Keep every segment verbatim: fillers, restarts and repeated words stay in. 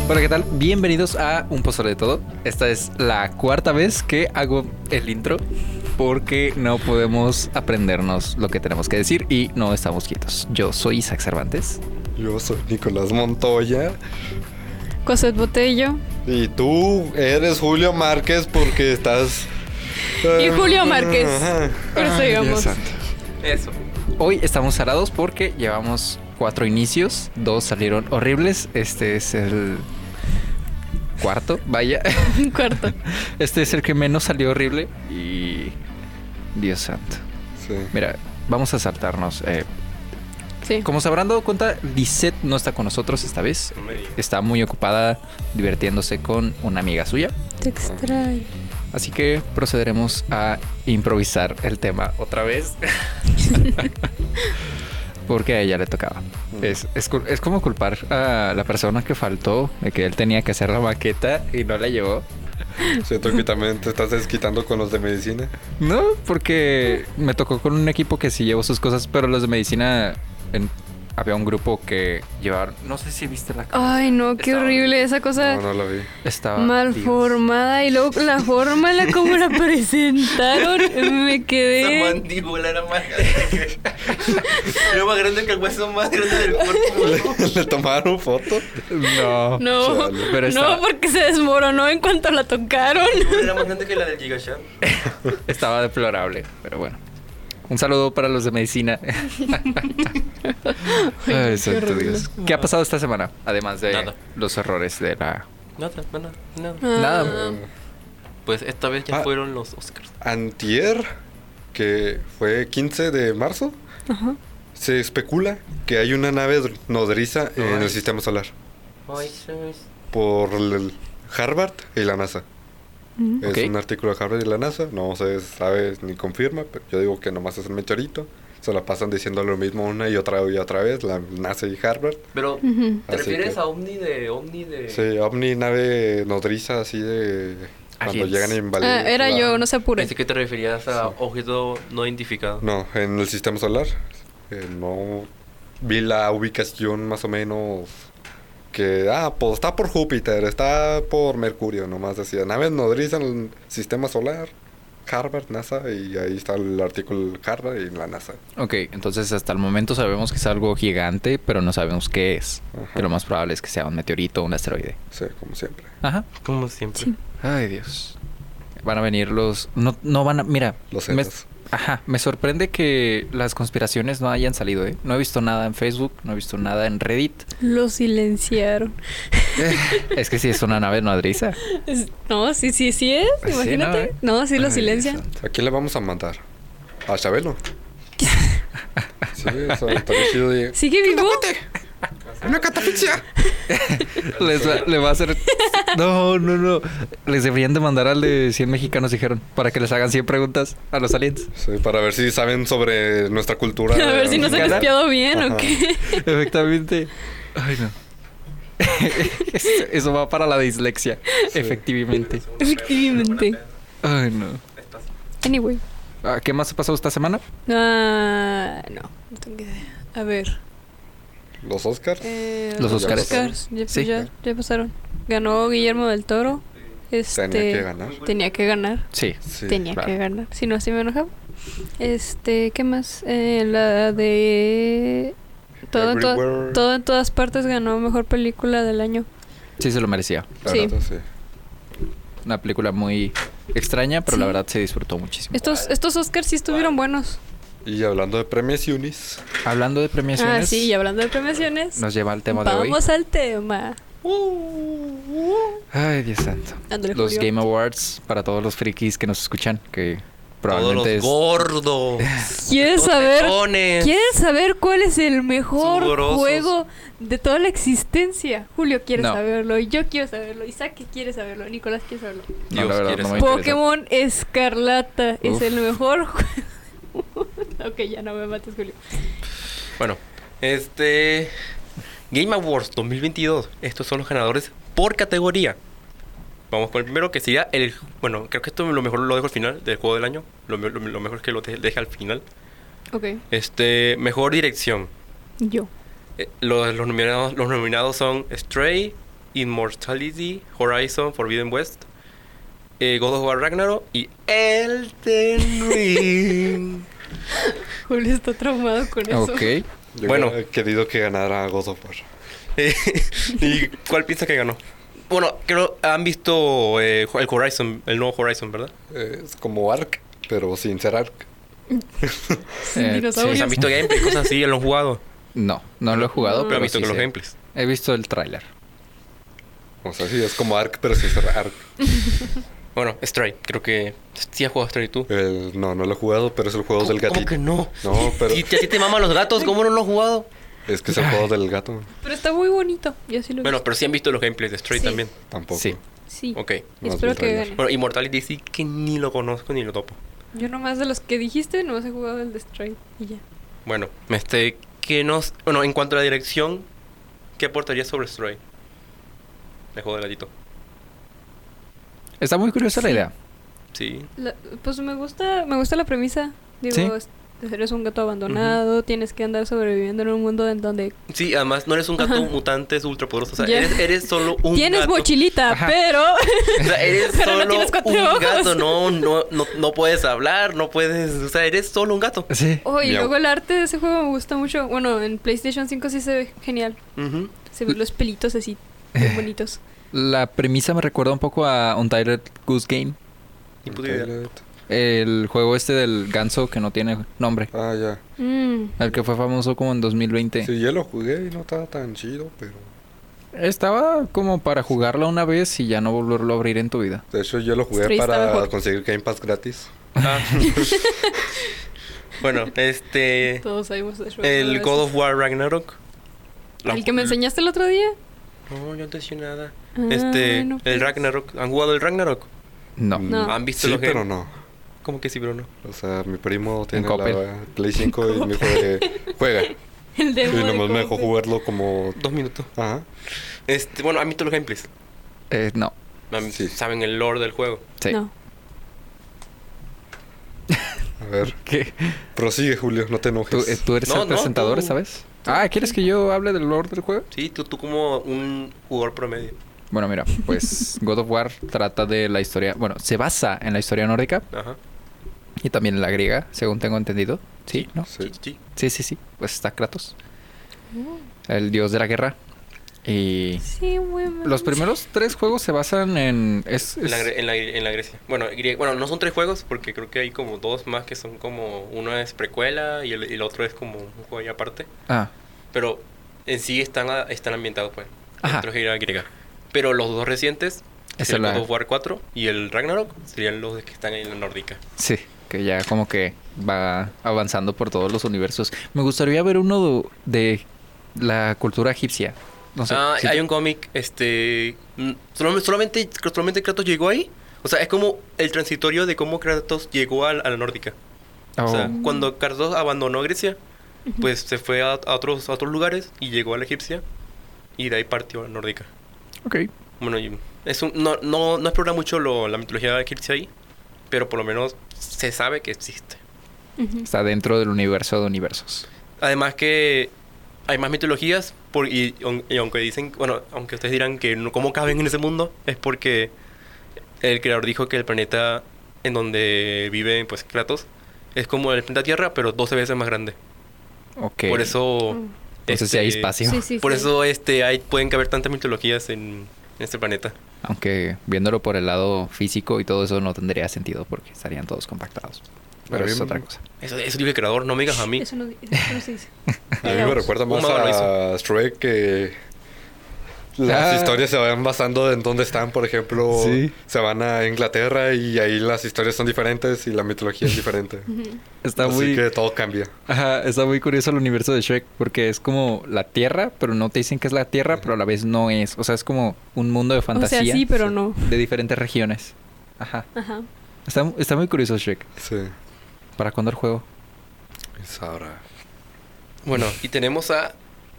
Hola, ¿qué tal? Bienvenidos a Un Pozole de Todo. Esta es la cuarta vez que hago el intro porque no podemos aprendernos lo que tenemos que decir y no estamos quietos. Yo soy Isaac Cervantes. Yo soy Nicolás Montoya. Cosette Botello. Y tú eres Julio Márquez porque estás... Y Julio Márquez. Por eso digamos. Eso. Hoy estamos salados porque llevamos cuatro inicios. Dos salieron horribles. Este es el cuarto, vaya. Cuarto. Este es el que menos salió horrible. Y... Dios santo. Sí. Mira, vamos a saltarnos. Eh, Sí. como se habrán dado cuenta, Lisette no está con nosotros esta vez. Está muy ocupada divirtiéndose con una amiga suya. Te extraño. Así que procederemos a improvisar el tema otra vez. Porque a ella le tocaba. Es, es, es como culpar a la persona que faltó de que él tenía que hacer la maqueta y no la llevó. Siento que también te estás desquitando con los de medicina. No, porque me tocó con un equipo que sí llevó sus cosas, pero los de medicina... En, había un grupo que llevaron... No sé si viste la cara. Ay, no, qué Estaba- horrible esa cosa. No, no la vi. Estaba... Mal Dios. formada. Y luego la forma en la como la presentaron. Me Esa quedé. mandíbula era más grande. Era más grande que el hueso más grande del cuerpo. ¿Le, le tomaron foto? No. No, Chale. Pero no, estaba, porque se desmoronó en cuanto la tocaron. Era más grande que la del Gigashan. estaba deplorable, pero bueno. Un saludo para los de medicina. Ay, santo Dios. ¿Qué ha pasado esta semana? Además de Nada. los errores de la... Nada, nada, nada. Nada. Ah, Pues esta vez ya Ah. fueron los Oscars. Antier, que fue quince de marzo, Ajá. se especula que hay una nave nodriza en Ay. el sistema solar Ay, sí, sí. por el Harvard y la NASA. Mm. Es Ok. un artículo de Harvard y la NASA, no se sabe ni confirma, pero yo digo que nomás es un meteorito. Se la pasan diciendo lo mismo una y otra y otra vez, la NASA y Harvard. Pero, Ujú. ¿te Así refieres que- a Omni de Omni de...? Sí, ovni, nave nodriza así de... Cuando Aliens. llegan a invadir. Ah, era la- yo, no se apure. Pensé que te referías a Sí. objeto no identificado. No, en el sistema solar. Eh, no vi la ubicación más o menos que, ah, pues está por Júpiter, está por Mercurio, nomás decía, naves nodriza en el sistema solar, Harvard, NASA, y ahí está el artículo Harvard y la NASA. Ok, entonces hasta el momento sabemos que es algo gigante, pero no sabemos qué es. Ajá. Que lo más probable es que sea un meteorito o un asteroide. Sí, como siempre. Ajá. Como siempre. Sí. Ay, Dios. Van a venir los... No, no van a... Mira. Los me- Zetas. Ajá. Me sorprende que las conspiraciones no hayan salido, ¿eh? No he visto nada en Facebook, no he visto nada en Reddit. Lo silenciaron. Es que sí es una nave nodriza. Es- No, sí, sí, sí es. Sí, Imagínate. ¿no, No, eh? sí lo Ay, silencian. Dios santo. ¿A quién le vamos a mandar? ¿A Chabelo? Sí, eso estaría chido de... ¿Sigue vivo? ¡Una catafixia! Les va, le va a hacer... No, no, no. Les deberían de mandar al de cien mexicanos, dijeron, para que les hagan cien preguntas a los aliens. Sí, para ver si saben sobre nuestra cultura. A ver si no se han ¿Mexicana? espiado bien Ajá. o qué. Efectivamente. Ay, no. Eso- Eso va para la dislexia. Efectivamente. Efectivamente. Ay, no. Anyway. Ah, ¿qué más ha pasado esta semana? Ah, no, no tengo idea. A ver. Los Oscars. eh, Los Óscares. Óscars, Ya, Sí. ya, ya pasaron. Ganó Guillermo del Toro. Este, Tenía que ganar. Tenía que ganar. Sí. Sí. tenía claro. que ganar. Si no, así me enojaba. Este, ¿qué más? Eh, la de... Todo en, to- Everywhere. todo en todas partes ganó mejor película del año. Sí se lo merecía. La Sí. neta, sí. Una película muy extraña, pero Sí. la verdad se disfrutó muchísimo. Estos, estos Oscars sí estuvieron buenos. Y hablando de premiaciones, Hablando de premiaciones, Ah, sí, y hablando de premiaciones. nos lleva al tema de hoy. Vamos al tema. Ay, Dios santo. Ándale, Los Julio. Game Awards para todos los frikis que nos escuchan, que Todos probablemente los es... gordos. ¿Quieres los saber? tetones. ¿Quieres saber cuál es el mejor Sudorosos. juego de toda la existencia? Julio quiere No. saber, yo quiero saberlo, Isaac quiere saberlo, Nicolás quiere saberlo. No, Dios la verdad, quiere no me saber. interesa. Pokémon Escarlata es Uf. el mejor juego. Ok, ya no me mates, Julio. Bueno, este... Game Awards dos mil veintidós. Estos son los ganadores por categoría. Vamos con el primero, que sería el... Bueno, creo que esto lo mejor lo dejo al final del juego del año. Lo, me- lo, lo mejor es que lo de- deje al final. Ok, Este, mejor dirección. yo. Eh, los, los nominados, los nominados son Stray, Immortality, Horizon Forbidden West, eh, God of War Ragnarok y Elden Ring. Julio está traumado con eso. Ok. Yo Bueno. hubiera querido que ganara God of War. Eh, ¿Y cuál piensa que ganó? Bueno, creo han visto eh, el Horizon, el nuevo Horizon, ¿verdad? Eh, es como Ark, pero sin ser Ark. Sin Eh, dinosaurios. Pues han visto gameplay, cosas así, lo han jugado. No, no lo he jugado, No. Pero pero han visto sí que los sé. gameplays. He visto el tráiler. O sea, sí, es como Ark, pero sin ser Ark. Bueno, Stray, creo que sí has jugado Stray tú. El- no, no lo he jugado, pero es el juego del ¿Cómo, gatito. cómo que no? No, pero Si a ti te maman los gatos, ¿cómo no lo has jugado? es que es el juego del gato. Pero está muy bonito. Yo sí lo he Bueno, visto. pero sí han visto los gameplays de Stray Sí. también. Tampoco. Sí. Sí. Ok. No, Espero es que trailer. gane. Bueno, Immortality sí que ni lo conozco ni lo topo. Yo nomás de los que dijiste, nomás he jugado el de Stray y ya. Bueno, este, que nos... Bueno, en cuanto a la dirección, ¿qué aportaría sobre Stray? El juego del gatito. Está muy curiosa la Sí. idea. Sí. La- pues me gusta, me gusta la premisa. Digo, Sí. es- eres un gato abandonado, tienes que andar sobreviviendo en un mundo en donde Sí, además no eres un gato Ajá. mutante, es ultra poderoso. O sea, Ya. eres, eres solo un tienes gato. mochilita, Ajá. pero O sea, eres Pero no solo tienes cuatro un ojos. gato. No, no, no, no puedes hablar, no puedes... O sea, eres solo un gato. Sí. oh, y Miau. luego el arte de ese juego me gusta mucho. Bueno, en PlayStation cinco sí se ve genial. Ujú. Se ven los pelitos así, bien bonitos. La premisa me recuerda un poco a Untitled Goose Game. Ni puta idea. Twilight. El juego este del ganso que no tiene nombre. Ah, ya. Mm. El que fue famoso como en dos mil veinte. Sí, yo lo jugué y no estaba tan chido, pero... Estaba como para jugarlo una vez y ya no volverlo a abrir en tu vida. De hecho, yo lo jugué Stray está para mejor. conseguir Game Pass gratis. Ah. Bueno, este... Todos sabemos de eso. El God of War Ragnarok. La- ¿El que me enseñaste el otro día? No, yo no te decía nada. Ah, Este, no, el pues. Ragnarok. ¿Han jugado el Ragnarok? No. Mm, No. ¿Han visto Sí, los pero game- no. ¿Cómo que sí, pero no? O sea, mi primo tiene Coppel. la Play cinco y me dijo de... Juega. El Y demo de nomás me dejó Coppel. jugarlo como... Dos minutos. Ajá. Este, bueno, ¿han visto los gameplays? Eh, no. ¿Han- Sí. ¿Saben el lore del juego? Sí. No. A ver, ¿Qué? prosigue, Julio, no te ¿Tú, enojes. eh, tú eres No, el no, presentador, tú. ¿sabes? Ah, ¿quieres que yo hable del lore del juego? Sí, tú, tú como un jugador promedio. Bueno, mira, pues God of War trata de la historia... Bueno, se basa en la historia nórdica Ajá. y también en la griega, según tengo entendido. Sí, ¿no? Sí. Sí, sí. Sí, sí, sí. Pues está Kratos, el dios de la guerra. Y Sí, güey. me los gusta. primeros tres juegos se basan en... Es, En, la, es- Gre- en, la, en la Grecia. Bueno, grie- bueno, no son tres juegos porque creo que hay como dos más que son como... Uno es precuela y el, y el otro es como un juego ahí aparte. Ah, Pero en sí están, a- están ambientados, pues. Ajá. Dentro de la griega. Pero los dos recientes, Esa el la- God of War cuatro y el Ragnarok, serían los que están en la nórdica. sí, que ya como que va avanzando por todos los universos. Me gustaría ver uno de la cultura egipcia. No sé. Ah, sí. hay un cómic, este... mm, Solamente, solamente, solamente Kratos llegó ahí. O sea, es como el transitorio de cómo Kratos llegó a, a la nórdica. Oh, O sea, cuando Kratos abandonó Grecia, pues se fue a, a otros, a otros lugares y llegó a la egipcia. Y de ahí partió a la nórdica. ok. Bueno, y es un, no, no, no explora mucho lo- la mitología egipcia ahí, pero por lo menos se sabe que existe. Ujú. Está dentro del universo de universos. Además que hay más mitologías, por, y, aun- y aunque dicen, bueno, aunque ustedes dirán que no, cómo caben en ese mundo, es porque el creador dijo que el planeta en donde vive pues Kratos es como el planeta Tierra, pero doce veces más grande. Ok. Por eso... Mm. Entonces sí hay este, espacio. Sí, sí, Por sí. eso este hay, pueden caber tantas mitologías en, en este planeta. Aunque viéndolo por el lado físico y todo eso no tendría sentido porque estarían todos compactados. Pero A mí eso es me- otra cosa. Eso, eso dice el creador, no me digas a mí. Eso no, eso no se dice. A mí me recuerda Un más mago lo a Stray que las Ah. historias se van basando en dónde están. Por ejemplo, Sí. se van a Inglaterra y ahí las historias son diferentes y la mitología es diferente. Está Así muy... que todo cambia. Ajá, está muy curioso el universo de Shrek porque es como la Tierra, pero no te dicen que es la Tierra, pero a la vez no es. O sea, es como un mundo de O fantasía sea, sí, pero no. de diferentes regiones. Ajá. Ajá. Está, está muy curioso Shrek. Sí. ¿Para cuándo el juego? Es ahora. Bueno, y tenemos a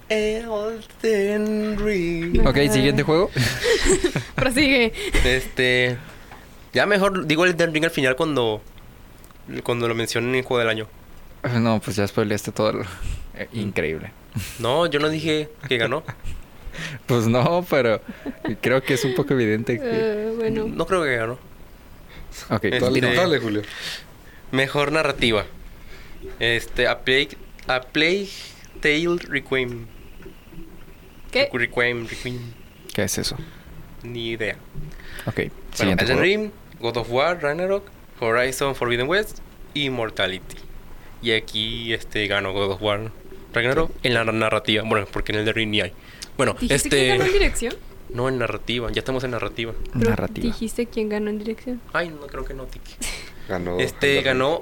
Elden Ring. Ok, siguiente juego. Prosigue. Este. Ya mejor digo Elden Ring al final cuando. Cuando lo mencionen en el juego del año. No, pues ya spoileaste todo. lo- eh, Increíble. No, yo no dije que ganó. Pues no, pero creo que es un poco evidente que... Eh, bueno. No creo que ganó. Ok, Este- Dale, continúa. dale, Julio. Mejor narrativa. Este, A Plague, A Plague Tale Requiem. ¿Qué? Requiem, Requiem. ¿Qué es eso? Ni idea. Ok, Bueno, siguiente Elden juego. Ring, God of War, Ragnarok, Horizon Forbidden West, Immortality. Y aquí este ganó God of War, Ragnarok en la narrativa. Bueno, porque en Elden Ring ni hay. Bueno, ¿Dijiste quién ganó en este. dirección? No en narrativa, ya estamos en narrativa. Pero Narrativa. ¿Dijiste quién ganó en dirección? Ay, no creo que no, Tiki. Ganó. Este Elden Ring. ganó.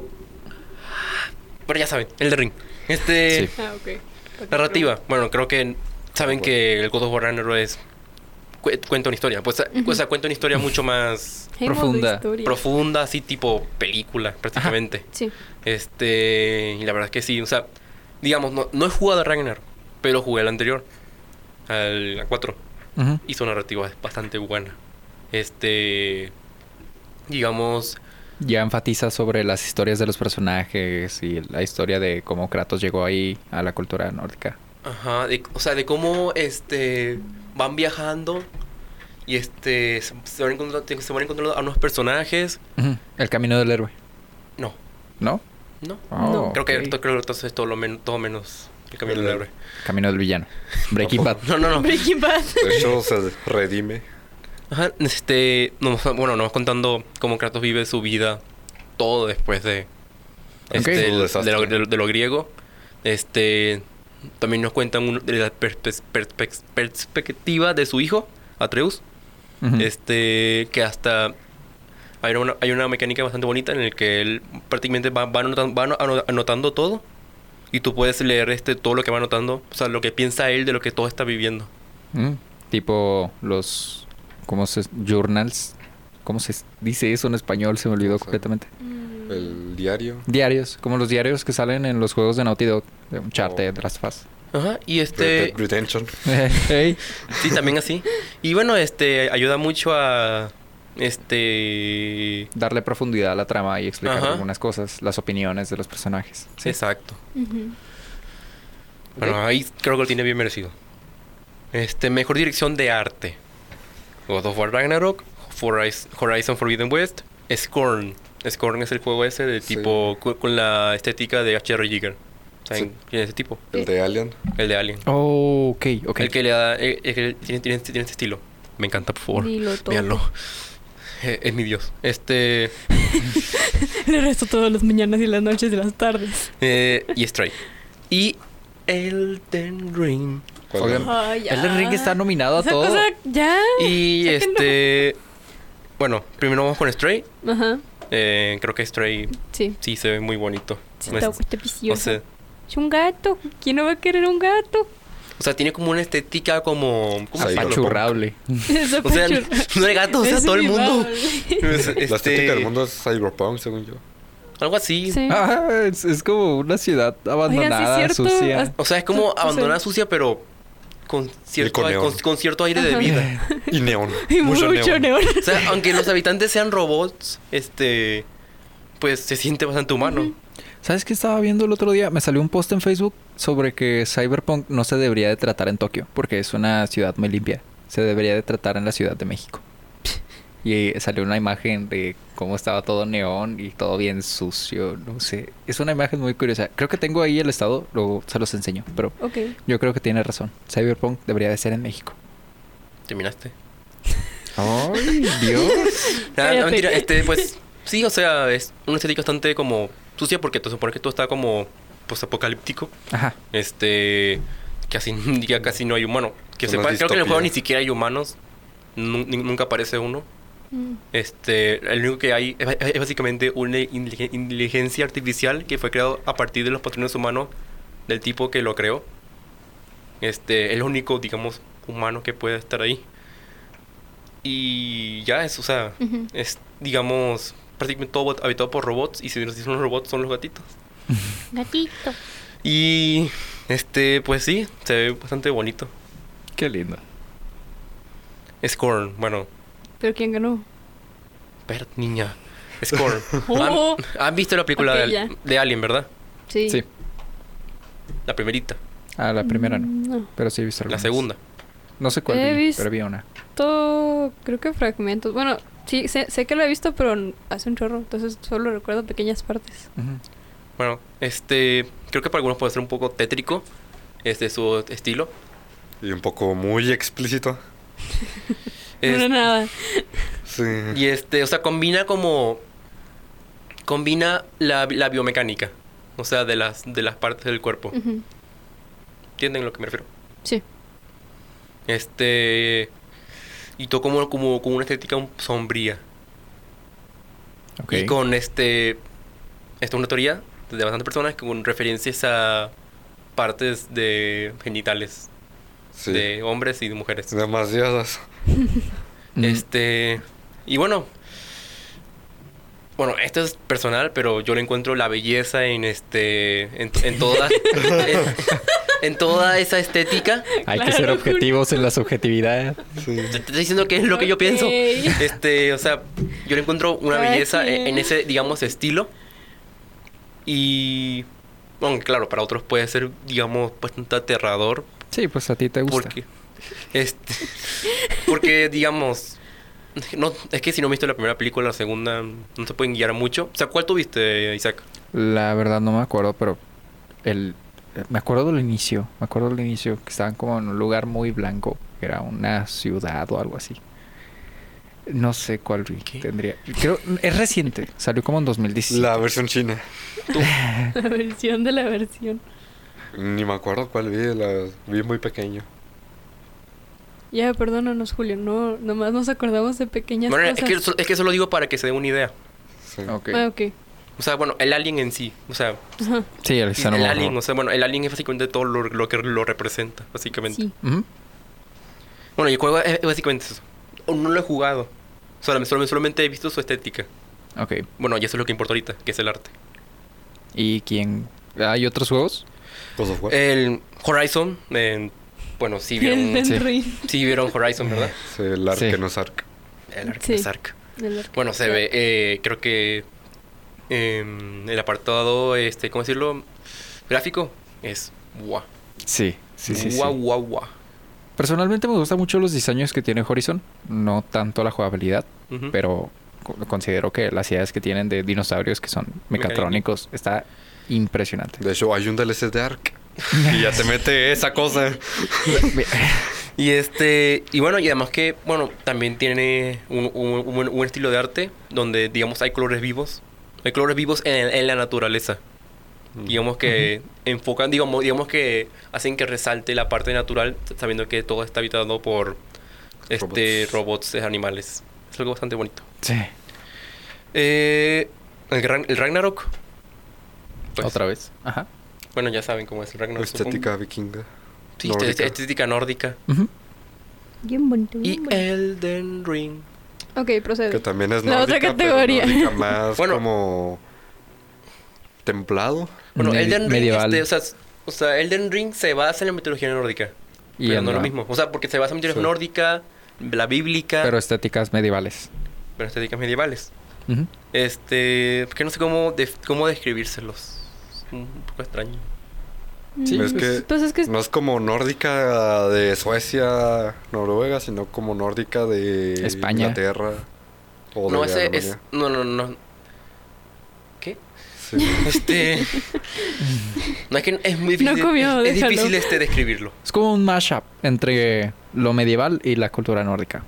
Pero ya saben, Elden Ring. Este. Sí. Ah, ok. Narrativa. Bueno, creo que saben que el God of War Ragnarok es. cu- cuenta una historia. Pues, o sea, cuenta una historia mucho más Hay modo Profunda. historia. profunda, así tipo película, prácticamente. Sí. Este. Y la verdad es que sí. O sea, digamos, no, no he jugado a Ragnarok, pero jugué al anterior. Al cuatro. Ujú. Y su narrativa es bastante buena. Este. Digamos. Ya enfatiza sobre las historias de los personajes y la historia de cómo Kratos llegó ahí a la cultura nórdica. Ajá, de- o sea, de cómo este van viajando y este se, se van encontrando, se van encontrando a unos personajes. Ujú. El camino del héroe, No, ¿no? no. Oh, Creo que ok. to- creo que entonces es todo, lo men- todo menos el camino del héroe. Camino del villano. Breaking Bad. No, no, no. Breaking Bad. De hecho, se redime. Ajá, este, nos- bueno, nos contando cómo Kratos vive su vida todo después de Ok. este, Su el- de, desastre. lo, de lo- de lo griego. Este, también nos cuentan un- de la perspe- perspe- perspectiva de su hijo, Atreus. Ujú. Este, que hasta hay una, hay una mecánica bastante bonita en el que él prácticamente va, va, anotando, va ano- anotando todo y tú puedes leer este todo lo que va anotando, o sea, lo que piensa él de lo que todo está viviendo. Mm, Tipo los... ¿Cómo se...? Journals. ¿Cómo se dice eso en español? Se me olvidó No sé. completamente. Mm. El diario. Diarios. Como los diarios que salen en los juegos de Naughty Dog. De Uncharted, Oh. de Last of Us. Ajá, y Red este Dead Redemption. Hey. sí, también así. Y bueno, este ayuda mucho a este Darle profundidad a la trama y explicar Ajá. algunas cosas. Las opiniones de los personajes. Sí. exacto. Ujú. Bueno, ahí creo que lo tiene bien merecido. Este, mejor dirección de arte. God of War Ragnarok, Horiz- Horizon Forbidden West, Scorn. Scorn es el juego ese de Sí. tipo cu- con la estética de H R. Giger. ¿Saben Sí. quién es ese tipo? El de Alien. El de Alien. Oh, ok, ok. El que le da el, el que tiene, tiene, tiene este estilo. Me encanta, por favor. Dilo todo. Véanlo. Eh, es mi dios. Este Le resto todas las mañanas y las noches y las tardes. eh, y Stray. Y Elden Ring. ¿Cuál Oigan, era? Ay, ya. Elden Ring está nominado a Esa todo. cosa, ya. Y Sáquenlo. este bueno, primero vamos con Stray. Ajá. Eh, creo que Stray Sí. sí se ve muy bonito. Sí, No está, es- está o, precioso. sea, Es un gato. ¿Quién no va a querer un gato? o sea, tiene como una estética como... ¿cómo se llama? Apachurrable. Es O sea, no hay gato, o sea, Es todo el mundo. vivable. Es- La este, estética del mundo es cyberpunk, según yo. Algo así. Sí. Ah, es, es como una ciudad abandonada, Oigan, sí es cierto. sucia. Hasta- O sea, es como O sea- abandonada sucia, pero con cierto, con neón. con, con cierto aire de Ajá. vida. Y neón. Y mucho, neón. O sea, aunque los habitantes sean robots, este... pues se siente bastante humano. ¿Sabes qué estaba viendo el otro día? Me salió un post en Facebook sobre que Cyberpunk no se debería de tratar en Tokio porque es una ciudad muy limpia. Se debería de tratar en la Ciudad de México. Y salió una imagen de cómo estaba todo neón y todo bien sucio. No sé. Es una imagen muy curiosa. Creo que tengo ahí el estado. Luego se los enseño. Pero Ok. yo creo que tiene razón. Cyberpunk debería de ser en México. ¿Terminaste? ¡Ay, Dios! Ah, Cállate. no, mentira, este, pues... Sí, o sea, es una estética bastante como sucia porque te supone que todo está como post-apocalíptico. Ajá. Este... Casi, ya casi no hay humano. Que Es sepa, una creo que en el juego distopía. ni siquiera hay humanos. Nu- ni- nunca aparece uno. Mm. Este, el único que hay es, es básicamente una inteligen- inteligencia artificial que fue creado a partir de los patrones humanos del tipo que lo creó. Este, es el único, digamos, humano que puede estar ahí. Y ya es, o sea, Ujú. es, digamos, prácticamente todo bot- habitado por robots. Y si no son los robots, son los gatitos. Gatito. Y, este, pues sí, se ve bastante bonito. Qué lindo. Scorn, bueno, ¿Pero quién ganó? Bert, niña. Scorn. Oh. ¿Han, han visto la película Ok, de, ya. de Alien, verdad? Sí. Sí. La primerita. Ah, la primera no. Mm, No. Pero sí he visto La algunas. segunda. No sé cuál He vi, visto- pero vi una. Todo, creo que fragmentos. Bueno, sí, sé, sé que lo he visto, pero n- hace un chorro. Entonces solo recuerdo pequeñas partes. Ujú. Bueno, este... Creo que para algunos puede ser un poco tétrico. Este su estilo. Y un poco muy explícito. Es- No, nada. Sí. y este, o sea, combina como... Combina la, la biomecánica. O sea, de las, de las partes del cuerpo. Ujú. ¿Entienden a lo que me refiero? Sí. Este... Y todo como, como, como una estética un- sombría. Ok. Y con este... Esta es una teoría de bastantes personas con referencias a partes de genitales Sí. de hombres y de mujeres. Demasiadas. Mm, Este... Y bueno... Bueno, esto es personal, pero yo le encuentro la belleza en este... En, en toda... en, en toda esa estética. Hay que ser Claro. objetivos en la subjetividad. Sí. Te estoy diciendo que es lo que yo pienso. Ok. Este, o sea, yo le encuentro una Cada belleza en, quien. en ese, digamos, estilo. Y... Bueno, claro, para otros puede ser, digamos, bastante aterrador. Sí, pues a ti te gusta. Porque... Este... Porque, digamos... No, es que si no viste la primera película, la segunda no se pueden guiar mucho. O sea, ¿cuál tuviste, Isaac? La verdad no me acuerdo, pero el me acuerdo del inicio, me acuerdo del inicio que estaban como en un lugar muy blanco, que era una ciudad o algo así. No sé cuál vi, ¿Qué? tendría. Creo es reciente, salió como en dos mil diecisiete. La versión china. La versión de la versión. Ni me acuerdo cuál vi. La vi muy pequeño. Ya, perdónanos, Julio. No, nomás nos acordamos de pequeñas Bueno, es cosas. que, eso- es que eso lo digo para que se den una idea. Sí. Ok. Ah, ok. O sea, bueno, el alien en sí. O sea, Ajá. Sí, el el xenomorfo. alien, o sea, bueno, el alien es básicamente todo lo, lo que lo representa, básicamente. Sí. Ujú. Bueno, y el juego es, es básicamente eso. O No lo he jugado. Solamente, solamente, solamente he visto su estética. Ok. Bueno, y eso es lo que importa ahorita, que es el arte. ¿Y quién? ¿Hay otros juegos? God of War. El Horizon, eh, bueno, sí El vieron, del sí. ring. sí vieron Horizon, ¿verdad? Sí, el Ark Sí. que no es Ark. El Ark, Sí. es Ark. Del arco. Bueno, se ve, eh, creo que em, el apartado, este, ¿cómo decirlo? Gráfico es guau. Sí, sí, sí. sí. Guau, guau, guau. Personalmente me gustan mucho los diseños que tiene Horizon, no tanto la jugabilidad, Ujú. pero co- considero que las ideas que tienen de dinosaurios que son mecatrónicos está impresionante. De hecho, hay un D L C de Ark. Y ya te mete esa cosa. Y este, y bueno, y además que, bueno, también tiene un, un- un- un estilo de arte donde, digamos, hay colores vivos. Hay colores vivos en, en la naturaleza. Digamos que enfocan, digamos, digamos que hacen que resalte la parte natural, sabiendo que todo está habitado por este robots, eh, animales. Es algo bastante bonito. Sí. Eh, el, Ran- el Ragnarok. Pues, Otra vez. Ajá. Bueno, ya saben cómo es el Ragnarok. Estética supongo. vikinga. Sí, nórdica. este- estética nórdica. Ujú. Bien bonito. Y bien bonito. Elden Ring. Ok, procede. Que también es La otra nórdica, pero categoría. nórdica más Bueno. como templado. Bueno, Medi- Elden Ring, medieval. este, o, sea, s- o sea, Elden Ring se basa en la mitología nórdica. Y pero en no es lo la- mismo. O sea, porque se basa en mitología Sí. nórdica, la bíblica, Pero pero, estéticas medievales. estéticas medievales. Ujú. Este, que no sé cómo, def- cómo describírselos. Es un poco extraño. Sí, Mm, es que Pues es que no es como nórdica de Suecia, Noruega, sino como nórdica de España. Inglaterra o No, de ese Alemania. es... No, no, no. ¿Qué? Sí. Este... no, es que es muy difícil. No comió, es, es déjalo. difícil este describirlo. Es como un mashup entre lo medieval y la cultura nórdica.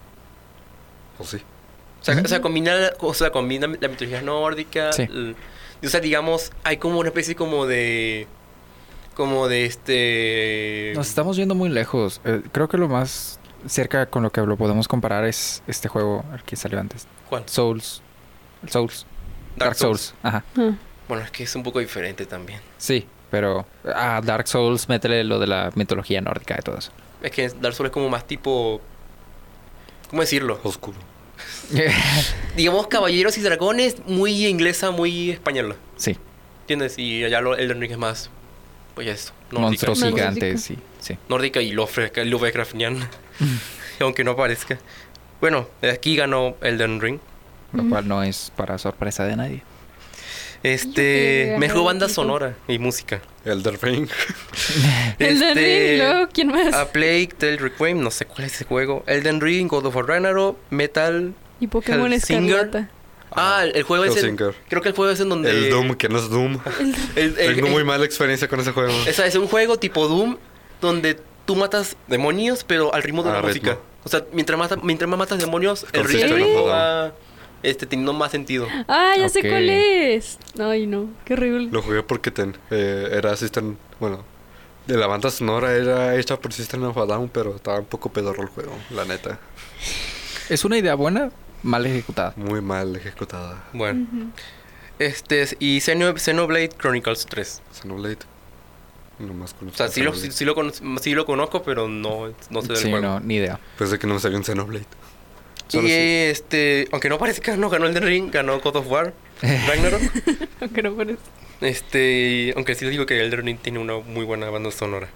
¿O sí? O sea, Ujú. o sea, combina, o sea, combina la mitología nórdica. Sí. l- o sea, digamos, hay como una especie como de... Como de este... Nos estamos yendo muy lejos. Eh, creo que lo más cerca con lo que lo podemos comparar es este juego el que salió antes. ¿Cuál? Souls. El Souls. Dark, Souls. Ajá. Ah, Bueno, es que es un poco diferente también. Sí, pero a Dark Souls métele lo de la mitología nórdica y todo eso. Es que Dark Souls es como más tipo... ¿Cómo decirlo? Oscuro. Digamos, caballeros y dragones, muy inglesa, muy española. Sí, ¿Entiendes? Y allá lo, Elden Ring es más... Pues eso. Nórdica. monstruos Nórdica. gigantes, sí, sí. Nórdica y Lovecraft- Lovecraftiana. Aunque no parezca. Bueno, aquí ganó Elden Ring. Lo Ujú. cual no es para sorpresa de nadie. Este, Yo mejor quería banda ganar sonora y música. Elder Ring. Elden Ring, luego, ¿quién más? A Plague Tale Requiem, no sé cuál es ese juego. Elden Ring, God of War Ragnarok, Metal. Y Pokémon Hellsinger. Escarlata. Ah, el, el juego es en, Hellsinger. creo que el juego es en donde El Doom, que no es Doom. el- el- Tengo muy el- mala experiencia con ese juego. Esa es un juego tipo Doom donde tú matas demonios, pero al ritmo de Ah, la ritmo. música. O sea, mientras más, mientras más matas demonios, el Con ritmo System of a va este, teniendo más sentido. Ah, ya sé Ok. cuál es. Ay, no, qué horrible. Lo jugué porque ten, eh, era System... Bueno, de la banda sonora era hecha por System of a Down, pero estaba un poco pedorro el juego, la neta. Es una idea buena, mal ejecutada. Muy mal ejecutada. Bueno, Ujú. este es- y Xeno- Xenoblade Chronicles tres. Xenoblade. Nomás O conozco sea, sí lo, sí, Xenoblade. sí lo, cono- sí lo conozco, pero no, no sé del Sí, juego. no, ni idea. Pensé que no me salió un Xenoblade. Solo Y sí. este, aunque no parezca, no ganó el Ring, ganó God of War, Ragnarok. Aunque no parece. Este, aunque sí les digo que Elden Ring tiene una muy buena banda sonora.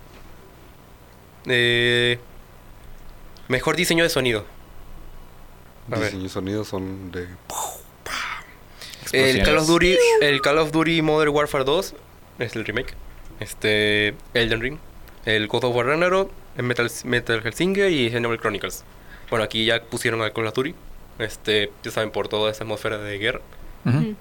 Eh, mejor diseño de sonido. A ver. Diseño y sonido son de... El Call of Explosiones. Duty, el Call of Duty Modern Warfare dos es el remake. Este, Elden Ring, el God of War Ragnarok, el Metal, Metal Hellsinger y Xenoblade Chronicles. Bueno, aquí ya pusieron al Call of Duty. Este, ya saben, por toda esa atmósfera de guerra. Ujú. Ujú.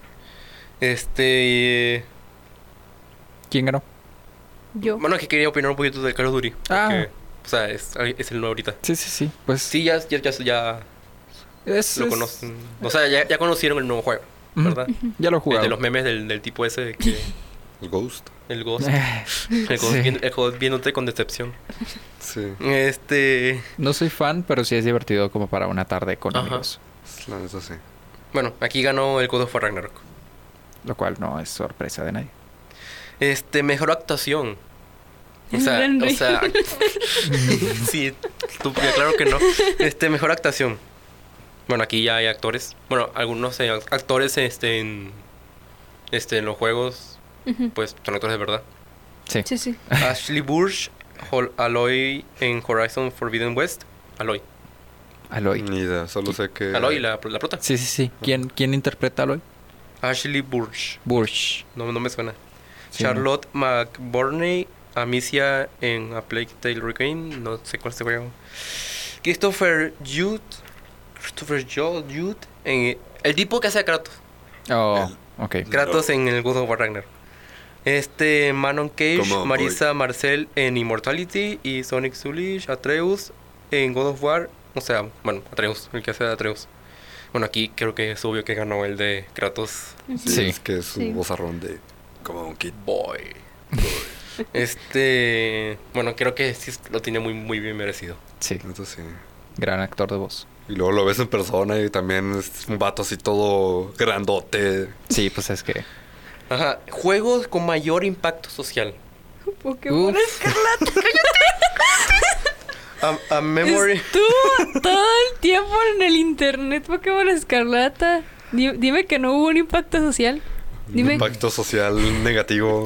Este, ¿Quién ganó? Yo. bueno, es que quería opinar un poquito del Call of Duty. Ah. Porque, o sea, es, es el nuevo ahorita. Sí, sí, sí. Pues Sí, ya, ya, ya, ya es, lo es- conocen. O sea, ya, ya conocieron el nuevo juego, Ujú. ¿verdad? Ya lo he El jugado. de los memes del, del tipo ese de que El Ghost. el Ghost. Eh, El Ghost, sí. viendo- el Ghost viéndote con decepción. Sí. Este. No soy fan, pero sí es divertido como para una tarde con Ajá. amigos. La neta sí. Bueno, aquí ganó el God of War Ragnarok. Lo cual no es sorpresa de nadie. Este, mejor actuación. O sea, Elden o Ring. sea. Sí, estúpida, claro que no. Este, mejor actuación. Bueno, aquí ya hay actores. Bueno, algunos eh, actores este, en. Este, en los juegos. Ujú. Pues son actores de verdad. Sí. Sí, sí. Ashley Burch, Hol- Aloy en Horizon Forbidden West. Aloy. Aloy. Ni idea, solo sé que... Aloy, la, la prota. Sí, sí, sí. ¿Quién, ¿quién interpreta a Aloy? Ashley Burch. Burch. No, no me suena. Sí, Charlotte McBurney, Amicia en A Plague Tale Requiem. No sé cuál es este juego. Christopher Jude. Christopher Jo- Jude. En, el tipo que hace a Kratos. Oh, ok. Kratos en el God of War Ragnarok. Este, Manon Cage, Como Marisa Marcel en Immortality y Sonic Zulish, Atreus en God of War. O sea, bueno, Atreus, el que hace de Atreus. Bueno, aquí creo que es obvio que ganó el de Kratos. Sí, Sí. es que es su Sí. vozarrón de... Como un kid. Boy. Este, bueno, creo que sí lo tiene muy, muy bien merecido. Sí. Neta sí. Gran actor de voz. Y luego lo ves en persona y también es un vato así todo grandote. Sí, pues es que... Ajá, juegos con mayor impacto social. Pokémon Uf. Escarlata. A, a Memory. Estuvo todo el tiempo en el internet Pokémon Escarlata. Di- Dime que no hubo un impacto social. Dime. Impacto social negativo.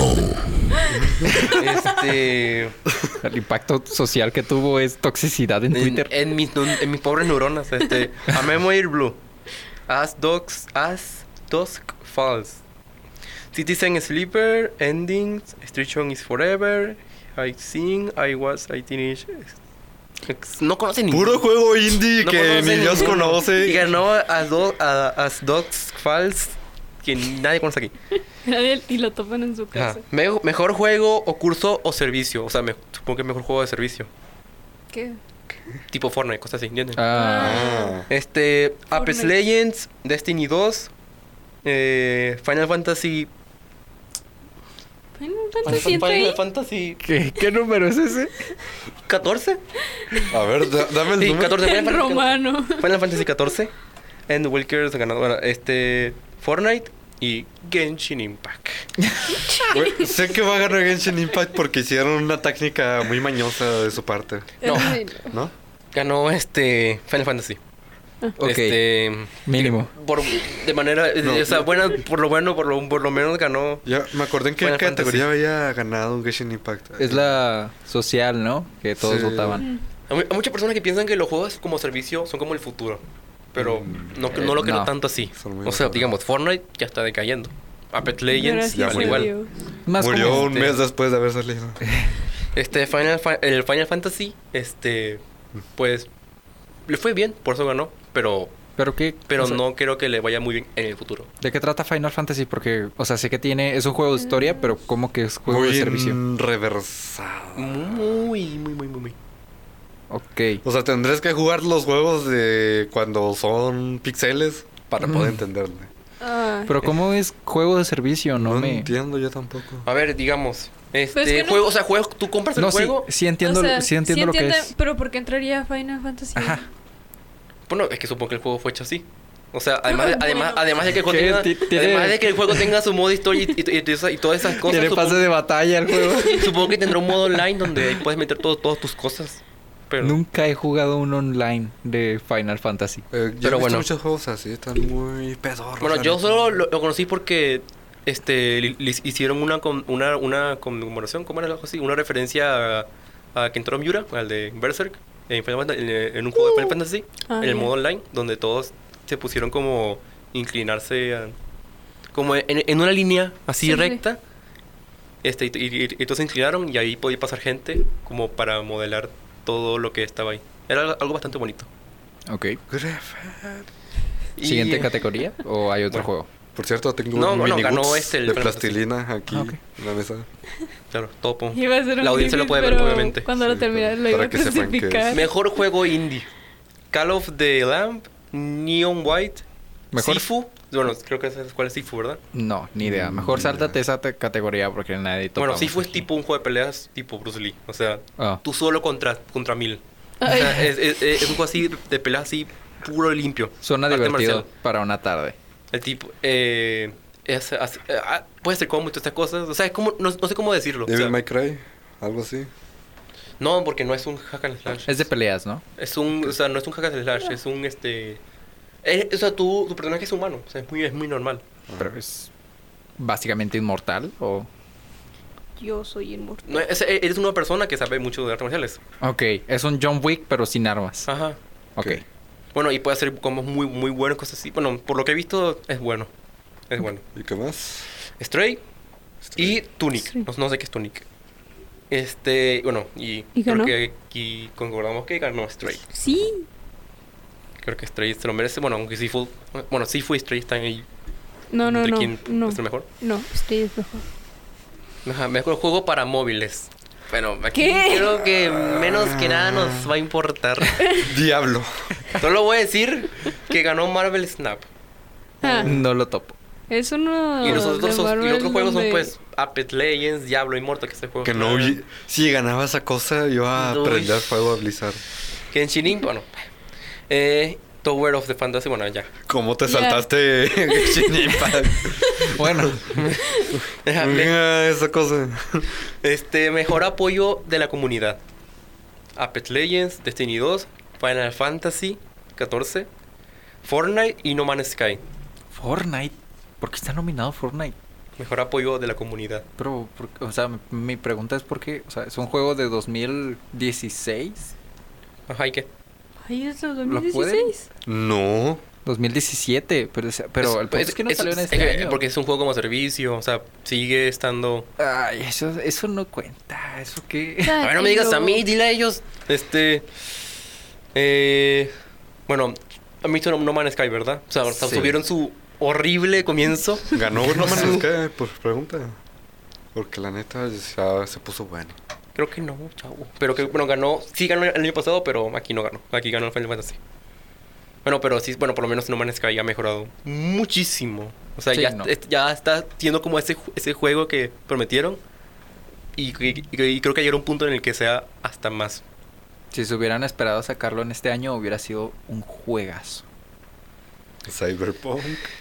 Este. El impacto social que tuvo es toxicidad en En, Twitter. en mis, nu- en mis pobres neuronas. Este. A Memory Blue. As Dogs. As Dusk Falls. Citizen Sleeper. Endings. Extinction is Forever. I Sing. I Was. I Teenage. No conocen ninguno. Puro juego indie No que conocen ni Dios ninguno. conoce. Y ganó a, do, a, As Dogs Falls. Que nadie conoce aquí. Y lo topan en su Ajá. casa. Me- mejor juego o curso o servicio. O sea, me, supongo que mejor juego de servicio. ¿Qué? Tipo Fortnite, cosas así, ¿entienden? Ah, Ah. Este, Apex Fortnite. Legends, Destiny dos, eh, Final Fantasy. Final Final, Fantasy entra Final ahí. Fantasy ¿qué, ¿qué número es ese? catorce. A ver, da- dame el Sí, número. catorce. Final En Fantasy- romano. Final Fantasy catorce. And Wilkers ganador. Bueno, este, Fortnite y Genshin Impact. Güey, sé que va a ganar Genshin Impact porque hicieron una técnica muy mañosa de su parte, No. Ay, no. ¿no? Ganó este Final Fantasy. Ok, Este, mínimo. por de manera, No. o sea, buena, por lo bueno, por lo, por lo menos ganó. Ya me acordé en qué Final categoría había ganado un Genshin Impact. Es la social, ¿no? Que todos Sí. votaban. Hay mu- hay muchas personas que piensan que los juegos como servicio son como el futuro. Pero Mm, no, no lo creo no. tanto así. Son muy O sea, bacanas. digamos, Fortnite ya está decayendo. Apex Legends, Gracias ya a murió. igual. Dios. Más Murió como un este- mes después de haber salido. Este, Final, Fa- el Final Fantasy, este, pues, le fue bien, por eso ganó, pero, ¿Pero qué? pero O sea, no creo que le vaya muy bien en el futuro. ¿de qué trata Final Fantasy? Porque, o sea, sé que tiene... Es un juego de historia, pero ¿cómo que es juego Muy de servicio? reversado. Muy, muy, muy, muy, muy. Ok. O sea, tendrás que jugar los juegos de cuando son pixeles para poder Mm. entenderle. Ah, Pero ¿cómo es juego de servicio? No, No, me... entiendo yo tampoco. A ver, digamos, este, Pues que no- juego, o sea, juego, tú compras el No, sí, juego. sí entiendo, o sea, sí entiendo lo entiende, que es. Pero ¿por qué entraría Final Fantasy? Ajá. Bueno, es que supongo que el juego fue hecho así. O sea, además, de, Bueno. además, además de que el juego ¿Qué? tenga, Ti- tiene- además de que el juego tenga su modo historia y, y- y- y esa- y todas esas cosas, Tiene supongo, fase de batalla el juego. supongo que tendrá un modo online donde ahí puedes meter todo, todas tus cosas. Pero Nunca he jugado un online de Final Fantasy. Eh, yo Pero he visto bueno. muchos juegos así, están muy pedorros. bueno, la yo neta. solo lo, lo conocí porque este li- les hicieron una con- una una conmemoración, ¿cómo era algo así? Una referencia a, a Kentaro Miura, al de Berserk, en, Final Fantasy- en, en un juego de Final Fantasy, Ah, en el ya. modo online, donde todos se pusieron como inclinarse a- como en, en una línea así Sí, sí. recta. Este, y, y- y- y todos se inclinaron y ahí podía pasar gente como para modelar todo lo que estaba ahí. Era algo, algo bastante bonito. Ok. Griffin. Y- ¿Siguiente categoría o hay otro Bueno. juego? Por cierto, tengo No, un bueno, ganó miniguts este, el de Final Fantasy. plastilina aquí Ah, ok. en la mesa. Claro, topo. Iba a ser un La audiencia lo Griffith, puede ver, pero obviamente. Cuando Sí, lo terminara para- lo iba para a que sepan que es. clasificar. Mejor juego indie. Call of the Lamb, Neon White, Mejor- Sifu. Bueno, creo que sabes cuál es Sifu, ¿verdad? No, ni idea. Mm, Mejor ni sáltate idea. esa te- categoría porque nadie topa. Bueno, Sifu es aquí. tipo un juego de peleas tipo Bruce Lee. O sea, Ah, tú solo contra, contra mil. O Ay. sea, es, es- es un juego así de peleas así puro y limpio. suena Arte divertido marcial. para una tarde. El tipo, eh, es así- eh, ah, puede ser como y todas estas cosas. O sea, es como, no, no sé cómo decirlo. O Devil sea, May Cry, algo así. no, porque no es un hack and slash. Es de peleas, ¿no? Es un, o sea, no es un hack and slash, es un este. es- o sea, tú, tu personaje es humano, o sea, es muy, es muy normal. Pero es básicamente inmortal o... Yo soy inmortal. No, es- eres una persona que sabe mucho de artes marciales. Ok, es un John Wick pero sin armas. Ajá. Ok. Ok. Bueno, y puede hacer combos muy, muy buenos, cosas así. Bueno, por lo que he visto, es bueno. Es bueno. ¿Y qué más? Stray y Tunic. Sí. No, no sé qué es Tunic. Este, bueno, y, ¿Y creo ganó? que aquí concordamos que ganó Stray. Sí. Creo que Stray se lo merece. Bueno, aunque Sifu, bueno, Sifu y Stray están ahí. No, no, entre no. quién No, es el mejor. no, Stray es mejor. Ajá, mejor juego para móviles. Bueno, aquí ¿Qué? creo que menos que nada nos va a importar. Diablo. Solo voy a decir que ganó Marvel Snap. Ah, No lo topo. es uno. Y los otros, de son- y Marvel los otros juegos son donde- pues Apex Legends, Diablo Immortal, que este juego. Que no hubi- Si ganaba esa cosa, yo iba a Uy. prender fuego a Blizzard. Genshin Impact, bueno. Eh, Tower of the Fantasy, bueno, ya. ¿Cómo te Ya. saltaste Genshin Impact? Bueno, Me- Mira esa cosa. este, mejor apoyo de la comunidad. Apex Legends, Destiny dos, Final Fantasy catorce, Fortnite y No Man's Sky. Fortnite. ¿Por qué está nominado Fortnite? Mejor apoyo de la comunidad. Pero, por- o sea, mi- mi pregunta es por qué. O sea, es un juego de dos mil dieciséis. Ajá, ¿y qué? Ay, es de ¿Lo dos mil pueden? dieciséis. No. dos mil diecisiete. Pero, o sea, pero el punto es, que no salió en es- este es que- año. Porque es un juego como servicio, o sea, sigue estando... Ay, eso, eso no cuenta. ¿Eso qué? A ver, no me digas a mí, dile a ellos. Este... Eh... Bueno, a mí No Man's Sky, ¿verdad? O sea, o sea, Sí. tuvieron su horrible comienzo. Ganó No Man's Sky, por pregunta. Porque la neta ya se puso bueno. Creo que no, chavo. Pero que, bueno, ganó... Sí ganó el año pasado, pero aquí no ganó. Aquí ganó el Final Fantasy. Bueno, pero sí, bueno, por lo menos No Man's Sky ha mejorado muchísimo. O sea, Sí, ya, no. est- ya está siendo como ese, ju- ese juego que prometieron. Y, y- y- y creo que llegará un punto en el que sea hasta más. Si se hubieran esperado sacarlo en este año, hubiera sido un juegazo. Cyberpunk.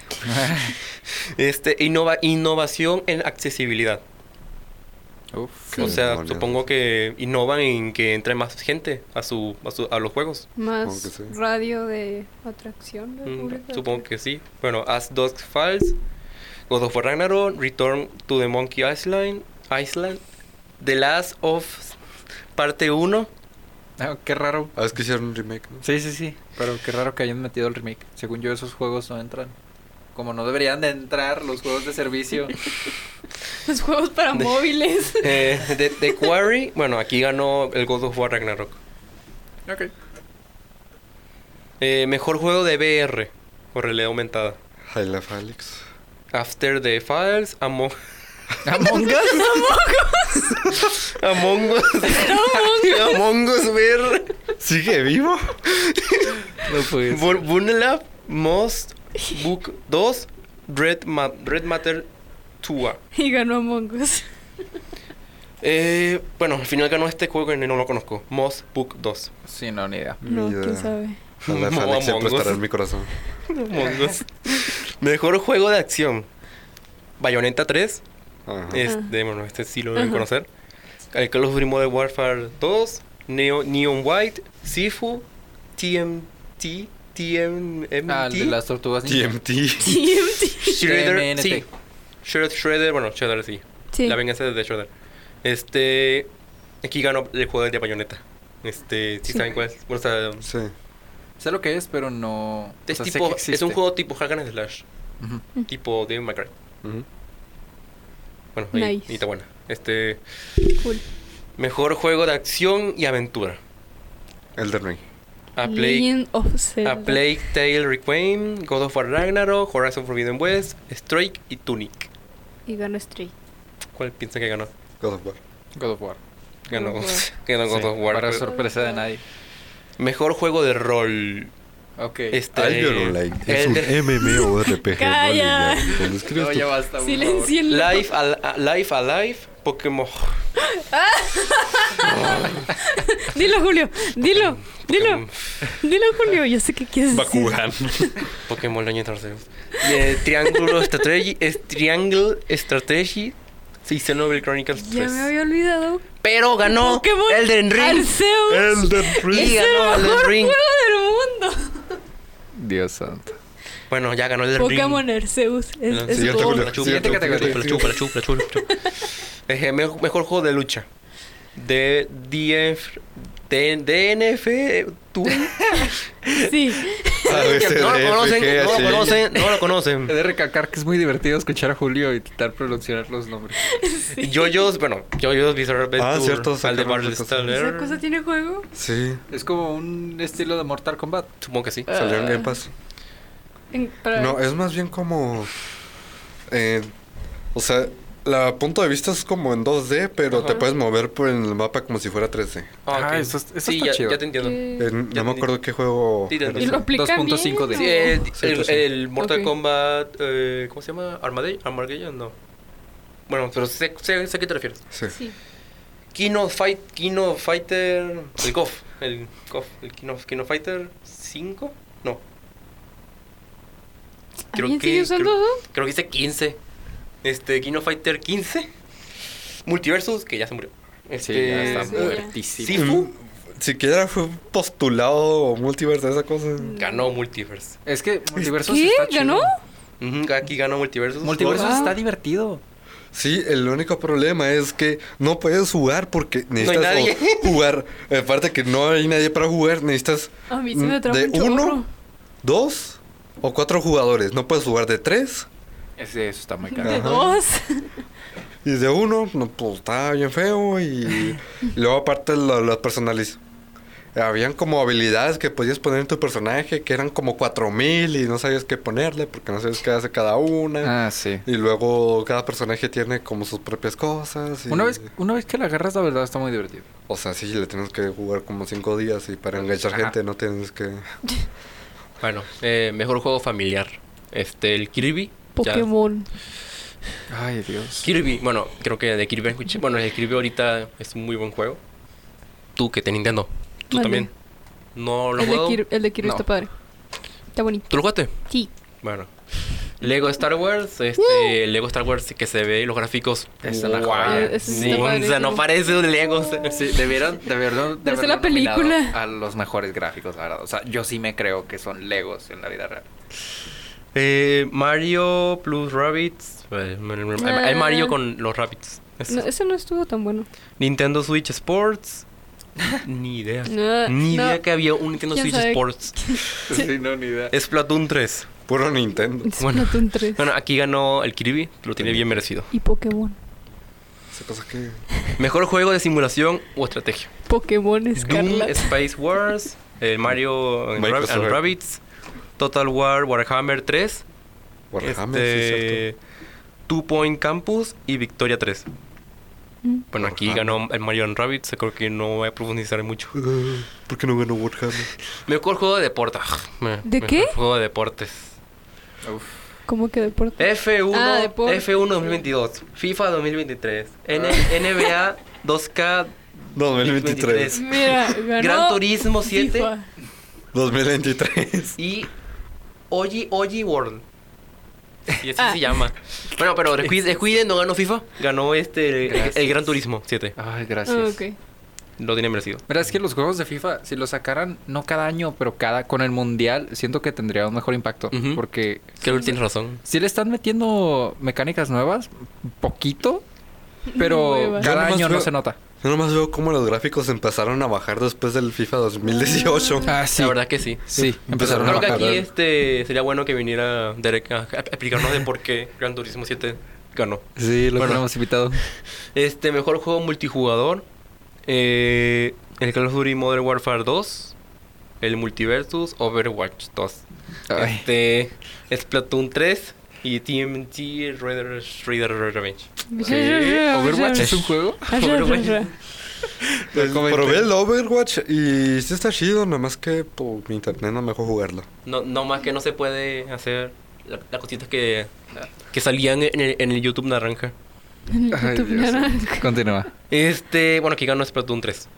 Este, innova- innovación en accesibilidad. Uf. Qué O sea, demonios. supongo que innovan en que entre más gente a su, a, su- a los juegos. Más Supongo que sí. radio de atracción. del Mm, público. supongo que sí. Bueno, As Dusk Falls, God of War Ragnarok, Return to the Monkey Island, Island, The Last of Parte uno. Ah, qué raro. Ah, es que hicieron un remake, ¿no? Sí, sí, sí. Pero qué raro que hayan metido el remake. Según yo, esos juegos no entran. como no deberían de entrar los juegos de servicio. Los juegos para De- móviles. Eh, de, de Quarry, bueno, aquí ganó el God of War Ragnarok. Ok. Eh, mejor juego de V R o realidad aumentada. High Life Alyx. After the Files, Among, Among Us. Among Us, Among Us V R, ¿Sigue vivo? No puede ser. Bun- Bunelab, Most Book dos, Red, Ma- Red Matter dos. Y ganó Among Us. Eh, bueno, al final ganó este juego que no lo conozco. Most Book dos. Sí, no, ni idea. No, Ni quién idea. sabe. High Life No, Alyx siempre Among Us. estará en mi corazón. Among Us. Mejor juego de acción. Bayonetta tres. Ajá. Este, bueno, este sí lo deben Ajá. conocer. El Call of Duty Modern Warfare dos. Neo, Neon White. Sifu. T M T. T M M T. Ah, el de las tortugas T ninja. M T. Shredder. T M N T. Sí. Shredder, Shredder, bueno, Shredder sí. Sí. La venganza de Shredder. Este. Aquí ganó el juego de Bayonetta. Este, ¿sí, Sí. saben cuál es? Bueno, o sea, Sí. Sé lo que es, pero no... es, o sea, sé tipo, que es existe. un juego tipo Hack and Slash. Ujú. Tipo Devil May Cry. Ujú. Bueno, ahí, Nice. ahí está buena. Este. Cool. Mejor juego de acción y aventura. Elden Ring. A Plague, Legend of Zelda. A Plague Tale Requiem, God of War Ragnarok, Horizon Forbidden West, Strike y Tunic. Y ganó Stray. ¿Cuál piensan que ganó? God of War. God of War. Ganó, God of War. ganó God Sí, of War. Para Pero- sorpresa de nadie. Mejor juego de rol. Ok. Este, Albion Online es el un de- M M O R P G no Calla. lineal, donde escribes No, tu- ya basta. por Silencienlo. Life, al, a- Life Alive, Pokémon. Dilo, Julio. Dilo. Dilo. Pokémon, Dilo, Julio. Yo sé qué quieres decir. Bakugan. Pokémon Legends Arceus. Eh, Triángulo Strategy, es Triangle Strategy, Xenoblade Chronicles Ya tres. me había olvidado. Pero ganó Pokémon Elden Ring. Arceus. Elden Es Ring. Y ganó el Elden mejor Ring. juego del mundo. Dios santo. Bueno, ya ganó Elden Ring. Pokémon Arceus. Es, No, es siguiente, God. Julio. La chupa, Siguiente la chupa, categoría. la chupa, la chupa, la chupa, la chupa. Eh, me- Mejor juego de lucha. De D F de D N F tú. Sí. A veces No lo de conocen, F G, no así. lo conocen, no lo conocen. He de recalcar que es muy divertido escuchar a Julio y intentar pronunciar los nombres. Yoyos, bueno, Yoyos Bizarre Adventure. Ah, cierto, Al de sacaron Marvel esa cosa. Stellar. ¿Esa cosa tiene juego? Sí, Es como un estilo de Mortal Kombat. Supongo que sí. salió en Ah. Game Pass. En- para- No, es más bien como... eh, o sea, la punto de vista es como en dos D, pero Ajá. te puedes mover por el mapa como si fuera tres D. Ah, ok. Ah, eso- eso sí, está ya, chido. ya te entiendo. que- En- Ya no me entendí. acuerdo qué juego... Sí, te era ¿Y lo ese. aplican dos punto bien, cinco D. o- Sí, el, Sí, el, pues sí. el Mortal Ok. Kombat, eh, ¿cómo se llama? Armadillo, Armageddon, no. Bueno, pero sé, sé, sé a qué te refieres. Sí. Sí. Kino Fight, Kino Fighter, el K O F, el K O F, el Kino, Kino Fighter cinco, no. Creo ¿Alguien que- sigue usando creo- eso? Creo que dice quince. Este, Kino Fighter quince. Multiversus, que ya se murió. Sí, Este, ya está Sí, ya. muertísimo. Sifu Mm, Siquiera fue postulado multiverse esa cosa. ganó Multiverse. Es que Multiversos ¿Qué? está chido. ¿Ganó? Ujú, aquí ganó Multiversus. Multiversos Wow. está divertido. Sí, el único problema es que no puedes jugar porque necesitas nadie. o jugar. Aparte que no hay nadie para jugar, necesitas A mí se me traba de un chorro. uno, dos o cuatro jugadores. No puedes jugar de tres. Ese, eso está muy De caro. Ajá. dos. Y de uno, no, pues está bien feo. Y, y luego aparte lo- las personaliz... Habían como habilidades que podías poner en tu personaje que eran como cuatro mil y no sabías qué ponerle porque no sabías qué hace cada una. Ah, sí. Y luego cada personaje tiene como sus propias cosas. y- Una vez, una vez que la agarras, la verdad está muy divertido. O sea, sí, le tienes que jugar como cinco días y para enganchar Ajá. gente no tienes que... Bueno, eh, mejor juego familiar. Este, el Kirby. ya- Pokémon. Ay, Dios. Kirby, bueno, creo que de Kirby escuché. Bueno, el Kirby ahorita es un muy buen juego. Tú que te Nintendo. Tú Mande. también. No lo El de, juego. Kir el de Kirby No. está padre. Está bonito. ¿Tú lo jugaste? Sí. Bueno. Lego Star Wars, este, Lego Star Wars que se ve los gráficos. Es una ¡guau! joya. Ese sí Sí, está o sea, padrísimo. no parece un Lego. o sea. Sí, debieron, debieron de Parece haberlo la película. nominado a los mejores gráficos, la verdad. O sea, yo sí me creo que son Legos en la vida real. Eh, Mario plus Rabbids. eh, Hay Ah. Mario con los Rabbids. Es- No, ese no estuvo tan bueno. Nintendo Switch Sports. Ni idea. No, Ni no. idea que había un Nintendo ¿Quién Switch sabe? Sports. Sí, no, ni idea. Splatoon tres. Puro Nintendo. Bueno. Splatoon tres. Bueno, aquí ganó el Kirby, lo tiene bien merecido. Y Pokémon. Esa cosa que... Mejor juego de simulación o estrategia. Pokémon Doom, Escarlata. Space Wars, el Mario and, Microsoft. Rab- and Rabbids, Total War, Warhammer tres, Warhammer, sí, este, cierto. Two Point Campus y Victoria tres. Mm. Bueno, aquí Warhammer. ganó el Mario and Rabbids, creo que no voy a profundizar mucho. Uh, ¿Por qué no ganó Warhammer? Mejor juego de deporte. Me- ¿De mejor qué? Juego de deportes. ¿Cómo que deporte? F uno, Ah, deporte. F uno dos mil veintidós, FIFA dos mil veintitrés, N- NBA dos K dos mil veintitrés. Mira, ganó Gran Turismo siete FIFA. dos mil veintitrés. y Oji Oji World. Y así Ah. se llama. Bueno, pero descuide, descuide, no ganó FIFA, ganó este el, Gracias. el Gran Turismo siete. Ay, Ah, gracias. ok. Lo tiene merecido. Mira, es que los juegos de FIFA, si los sacaran, no cada año, pero cada con el mundial, siento que tendría un mejor impacto. Ujú. Porque Creo que tienes razón. si le están metiendo mecánicas nuevas, poquito, pero Nuevas. Yo cada nomás año no veo- se nota. Yo nomás veo cómo los gráficos empezaron a bajar después del FIFA dos mil dieciocho. Ah, sí. La verdad que sí. Sí, empezaron a Creo que bajar. aquí este sería bueno que viniera Derek a, a explicarnos de por qué Gran Turismo siete ganó. Sí, lo Bueno. tenemos invitado. Este, mejor juego multijugador. Eh, el Call of Duty Modern Warfare dos. El Multiversus Overwatch dos. Ay. Este, Splatoon tres. Y T M T Raider, Raider Revenge. ¿Qué? ¿Overwatch es un juego? Overwatch. Pues, comenté. probé el Overwatch y sí está chido, nomás que por mi internet no me dejó jugarlo. No, no más que no se puede hacer la- las cositas que, que salían en el, en el YouTube naranja. En el Ay, YouTube Dios. naranja. Continúa. Este, bueno, aquí ganó Splatoon tres.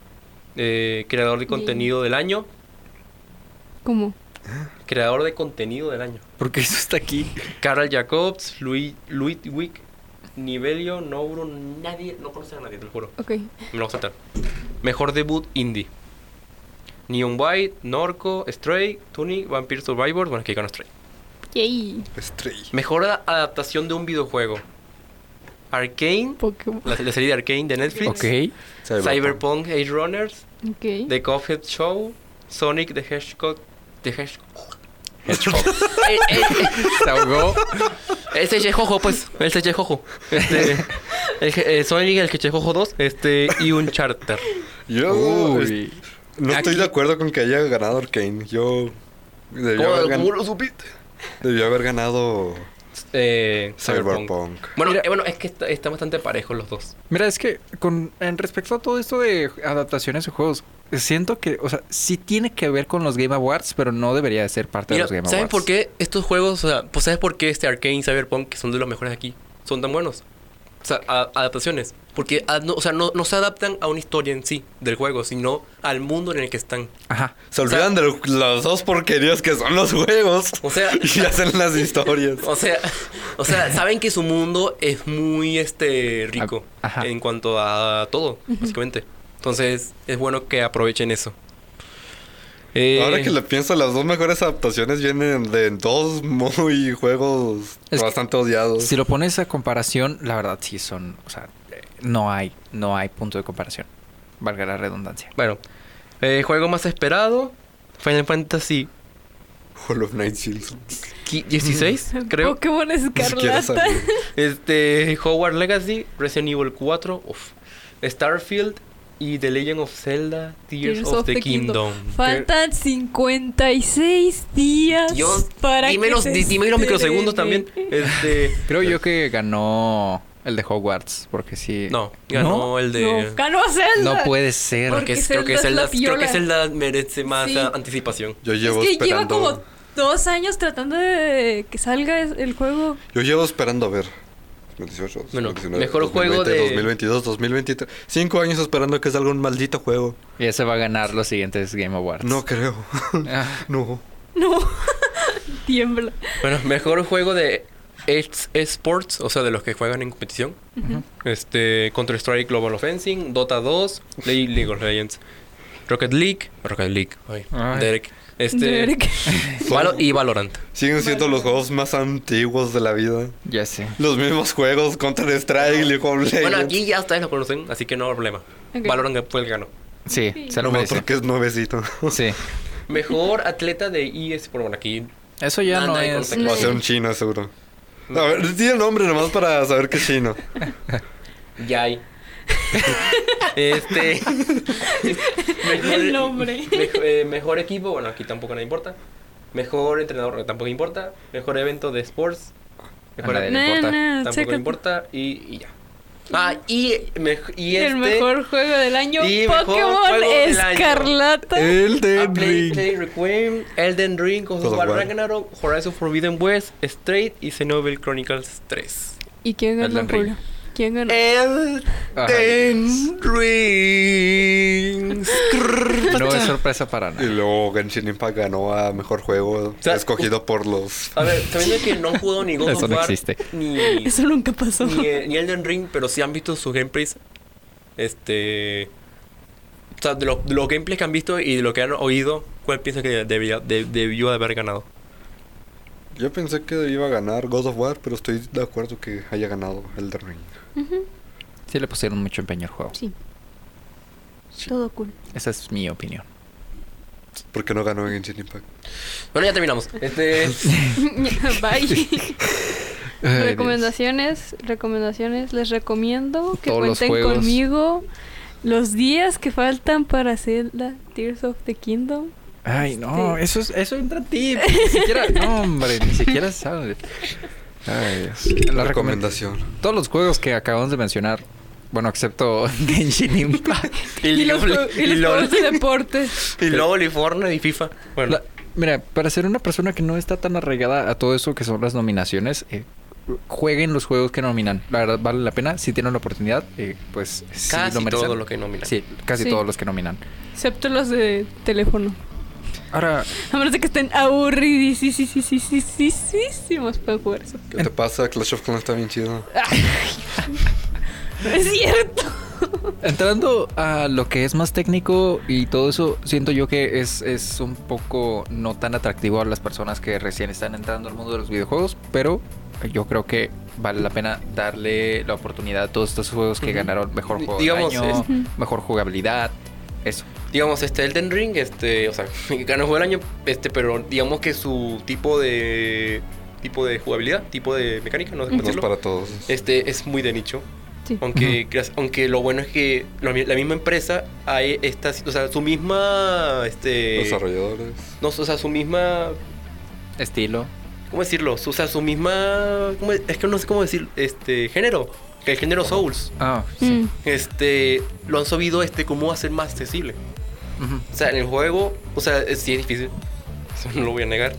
Eh, creador de contenido del año. ¿Cómo? Creador de contenido del año. ¿Por qué eso está aquí? Karl Jacobs, Louis, Ludwig, Nivelio, Nouro, nadie, no conoce a nadie, te lo juro. Ok. Me lo voy a saltar. Mejor debut indie. Neon White, Norco, Stray, Tunic, Vampire Survivors, bueno, aquí ganó Stray. Yay. Stray. Mejor a- adaptación de un videojuego. Arcane, Pokémon. la, la serie de Arcane de Netflix. Ok. Cyberpunk Edge Runners, Ok. The Cuphead Show, Sonic the Hedgehog. The Hedgehog. Hedgehog. Eh, eh, eh, Se ahogó. Este Chejojo, pues. Este Chejojo. Este. El, je- eh, Sonic, el Chejojo dos. Este. Y un Charter. Yo Uy. no estoy Aquí- de acuerdo con que haya ganado Arcane. Yo debió ¿Cómo, haber, gan- cómo lo supiste? debió haber ganado Eh, Cyberpunk. Cyberpunk. Bueno, Mira. eh, bueno, es que está, están bastante parejos los dos. Mira, es que con en respecto a todo esto de adaptaciones de juegos, siento que, o sea, sí tiene que ver con los Game Awards, pero no debería de ser parte Mira, de los Game ¿saben Awards. por qué estos juegos, o sea, pues sabes por qué este Arcane y Cyberpunk, que son de los mejores aquí, son tan buenos? O sea, a- adaptaciones. Porque, ah, no, o sea, no, no se adaptan a una historia en sí del juego, sino al mundo en el que están. Ajá. Se olvidan de lo- las dos porquerías que son los juegos. O sea, Y hacen las historias. o sea, o sea, saben que su mundo es muy este rico Ajá. en cuanto a todo, básicamente. Entonces, es bueno que aprovechen eso. Eh, Ahora que lo pienso, las dos mejores adaptaciones vienen de dos muy juegos Es que bastante odiados. Si lo pones a comparación, la verdad sí son, o sea, eh, no hay, no hay punto de comparación. Valga la redundancia. Bueno, eh, juego más esperado, Final Fantasy Hollow Knight Silksong. qui- dieciséis, creo. Pokémon Ni siquiera Escarlata. salió. Este, Hogwarts Legacy, Resident Evil cuatro, uf, Starfield y The Legend of Zelda, Tears, of, the, Kingdom. Faltan cincuenta y seis días Yo, para dime que los, se di- dime los microsegundos estrene. también. Este, Creo yo que ganó el de Hogwarts, porque sí. no, ganó el de... No, ganó Zelda. No puede ser. Porque Porque es- creo, que Zelda es Zelda, la creo que piola. Zelda merece más Sí. ah, anticipación. Yo Es llevo que lleva esperando. como dos años tratando de que salga es- el juego. Yo llevo esperando a ver. dos mil dieciocho, Bueno, dos mil diecinueve, mejor dos mil juego veinte, de- dos mil veintidós, dos mil veintitrés. Cinco años esperando que salga un maldito juego. Y ese va a ganar los siguientes Game Awards. No creo. Ah, No. No. Tiembla. Bueno, mejor juego de es- esports, o sea, de los que juegan en competición. Este, Counter-Strike Global Offensive, Dota dos, Le- League of Legends, Rocket League, Rocket League, ay, Ay. Derek, este, Derek. Valo- y Valorant. Siguen siendo los juegos más antiguos de la vida. ya sé. Los mismos juegos, Counter-Strike, League of Legends. Bueno, aquí ya ustedes lo conocen, así que no hay problema. Ok. Valorant fue el que ganó. Sí, se lo Nomás merece. porque es nuevecito. Sí. Mejor atleta de eSports, bueno, aquí Eso ya no Anda ahí con es... teclado. Va a ser un chino, seguro. A ver, di el nombre nomás para saber que es chino. Ya hay. este. mejor, El nombre. Mejor, eh, mejor equipo, bueno, aquí tampoco no importa. Mejor entrenador, no, tampoco importa. Mejor evento de sports. Mejor A nadie evento, le importa. Nah, nah, tampoco chécate. le importa. Y, y ya. Ah, y, mej- y este. El mejor juego del año, y mejor Pokémon juego del año. Escarlata. Elden A Play, Ring. Play Requiem, Elden Ring, God God of of War War. Ragnarok, Horizon Forbidden West, Straight y Xenoblade Chronicles tres. ¿Y quién ganó, Elden Ring. Julio? ¿Quién ganó? Elden Ring. No es sorpresa para Y nada. luego Genshin Impact ganó a mejor juego sea, escogido por los... A ver, sabiendo que no jugó ni God Eso of no War, existe. ni, Eso nunca pasó. ni, eh, ni Elden Ring, pero sí han visto sus gameplays. Este. O sea, de, lo- de los gameplays que han visto y de lo que han oído, ¿cuál piensa que debía, de- debió de haber ganado? Yo pensé que iba a ganar God of War, pero estoy de acuerdo que haya ganado Elden Ring. Ujú, Sí le pusieron mucho empeño al juego. Sí. Todo cool. Esa es mi opinión. ¿Por qué no ganó Genshin Impact? Bueno, ya terminamos. Este. Bye. Ay, recomendaciones, recomendaciones. Les recomiendo que Todos los cuenten juegos. conmigo los días que faltan para Zelda Tears of the Kingdom. Ay, no, Este- eso es, eso entra en ti. Ni siquiera, no, hombre, ni siquiera sabes. Ay, Dios. La recomendación. Recomendación. Todos los juegos que acabamos de mencionar, bueno, excepto Genshin Impact. Y, los, LOL, jue- y los LOL. juegos de deportes. Y LOL y Fortnite y FIFA. Bueno, La- mira, para ser una persona que no está tan arraigada a todo eso que son las nominaciones, eh, jueguen los juegos que nominan. La verdad, vale la pena. Si tienen la oportunidad, eh, pues sí casi lo merecen. todo lo que nominan. Sí, casi Sí. todos los que nominan. Excepto los de teléfono. Ahora, A menos de que estén aburridísimos para jugar eso. ¿Qué te pasa? Clash of Clans está bien chido. No es cierto. entrando a lo que es más técnico y todo eso, siento yo que es, es un poco no tan atractivo a las personas que recién están entrando al mundo de los videojuegos, pero yo creo que vale la pena darle la oportunidad a todos estos juegos que Ujú. ganaron mejor Di- juego digamos, del año, es- Ujú. mejor jugabilidad, eso. Digamos, este Elden Ring, este, o sea, ganó juego del año, este, pero digamos que su tipo de tipo de jugabilidad, tipo de mecánica, no sé cómo No es decirlo, para todos. este es muy de nicho. Sí. Aunque, gracias- aunque lo bueno es que la, mi- la misma empresa hay esta, o sea, su misma, este, Desarrolladores. no, o sea, su misma, Estilo. ¿cómo decirlo? Su- O sea, su misma, ¿cómo es? Es que no sé cómo decir, este, género, que el género Souls, Ah, sí. Mm. este, lo han sabido, este, cómo hacer más accesible. Ujú. O sea, en el juego, o sea, es- sí es difícil. Eso no lo voy a negar.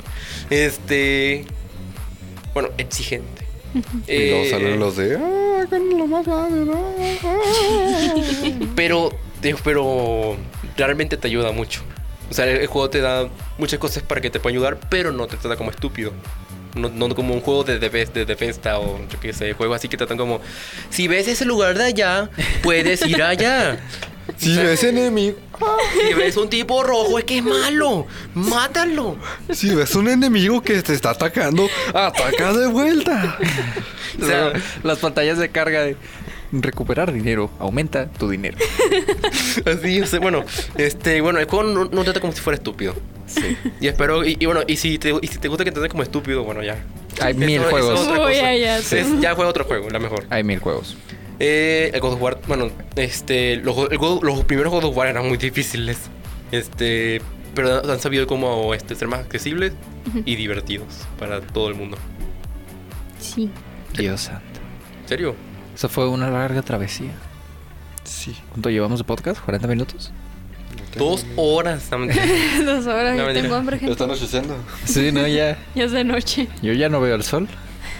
Este. Bueno, exigente. Y luego Eh, salen los de... ¡Ah, con lo más fácil! ah". Pero, te- pero realmente te ayuda mucho. O sea, el, el juego te da muchas cosas para que te pueda ayudar, pero no te trata como estúpido. No, no como un juego de, defensa, de defensa o yo qué sé, juego así que tratan como... Si ves ese lugar de allá, puedes ir allá. Si ves enemigo... Si ves un tipo rojo, es que es malo. Mátalo. Si ves un enemigo que te está atacando, ataca de vuelta. O sea, Luego, las pantallas de carga de recuperar dinero, aumenta tu dinero. así, o sea, bueno, este, bueno, el juego no, no trata como si fuera estúpido. Sí. Y espero, y, y bueno, y si, te, y si te gusta que te trate como estúpido, bueno, ya. Hay mil Eso- eso juegos. es otra Uy, cosa. ya, ya, Es- sí. ya fue otro juego, la mejor. Hay mil juegos. Eh, el God of War, bueno, este, los, el God- los primeros God of War eran muy difíciles. Este, pero han sabido cómo este, ser más accesibles y divertidos para todo el mundo. Sí. Dios santo. ¿En serio? Eso fue una larga travesía. Sí. ¿Cuánto llevamos de podcast? ¿cuarenta minutos? Dos horas. no, mentira. Dos horas. No, Yo mentira. tengo hambre, ¿Ya gente. están anocheciendo? Sí, no, ya. Ya es de noche. Yo ya no veo el sol.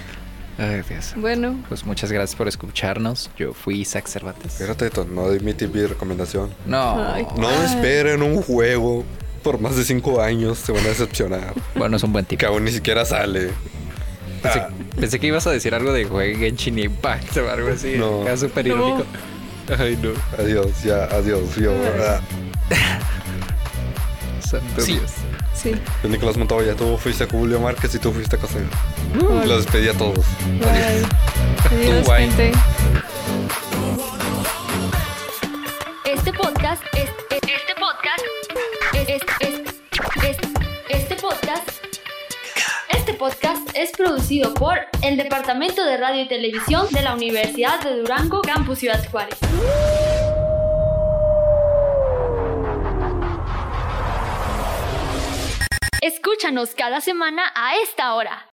Ay, Dios. Bueno. Pues muchas gracias por escucharnos. Yo fui Isaac Cervantes. Espérate, Ton, no di mi tip y recomendación. No. Ay. No Ah. esperen un juego por más de cinco años, se van a decepcionar. Bueno, es un buen tip. Que aún ni siquiera sale. Pensé, Ah, pensé que ibas a decir algo de juegue Genshin Impact o algo así. No. Acá súper No. irónico. Ay, no. adiós, ya, adiós. Yo, ah. Santo Sí. Dios. Sí. Yo, Nicolás Montoya, tú fuiste a Julio Márquez y tú fuiste a Cosero. Bye. Los despedí a todos. Bye. Adiós, bye. gente. Este podcast es, es- este podcast es, es, es, es- este podcast Este podcast es producido por el Departamento de Radio y Televisión de la Universidad de Durango, Campus Ciudad Juárez. Escúchanos cada semana a esta hora.